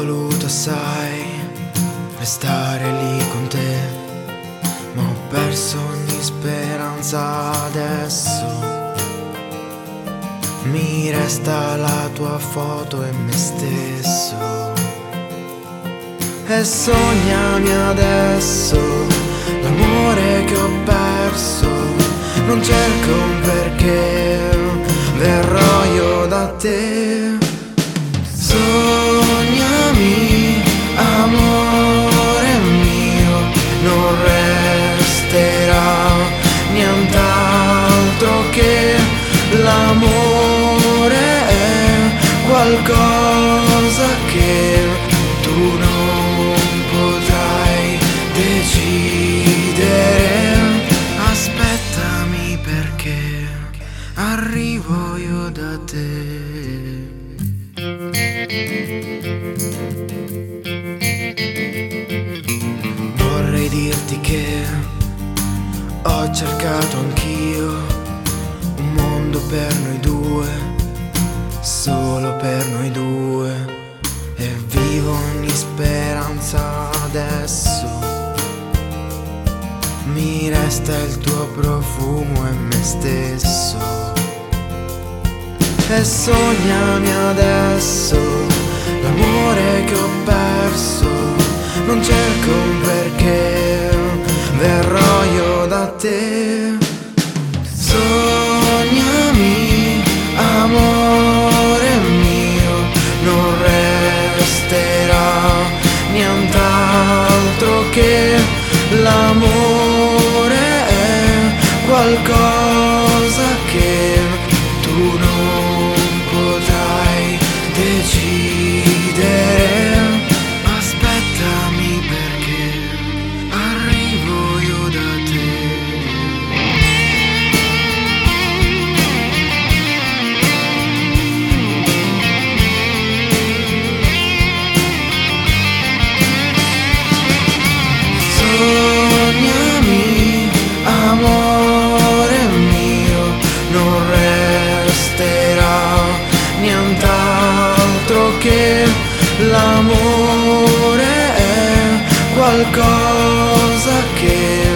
voluto, sai, restare lì con te, ma ho perso ogni speranza adesso. Mi resta la tua foto e me stesso. E sognami adesso l'amore che ho perso. Non cerco un perché, verrò io da te. Sognami, amore mio, non resterà nient'altro che l'amore è qualcosa che tu non potrai decidere. Aspettami perché arrivo io da te. Vorrei dirti che ho cercato anch'io un mondo per noi due, solo per noi due, e vivo ogni speranza adesso. Mi resta il tuo profumo e me stesso. E sognami adesso l'amore che ho perso. Non cerco un perché, verrò io da te. Sognami, amore mio, non resterà nient'altro che l'amore è qualcosa che tu non potrai decidere. Aspettami perché arrivo io da te. Sognami, amore mio, non resterà nient'altro che l'amore è qualcosa che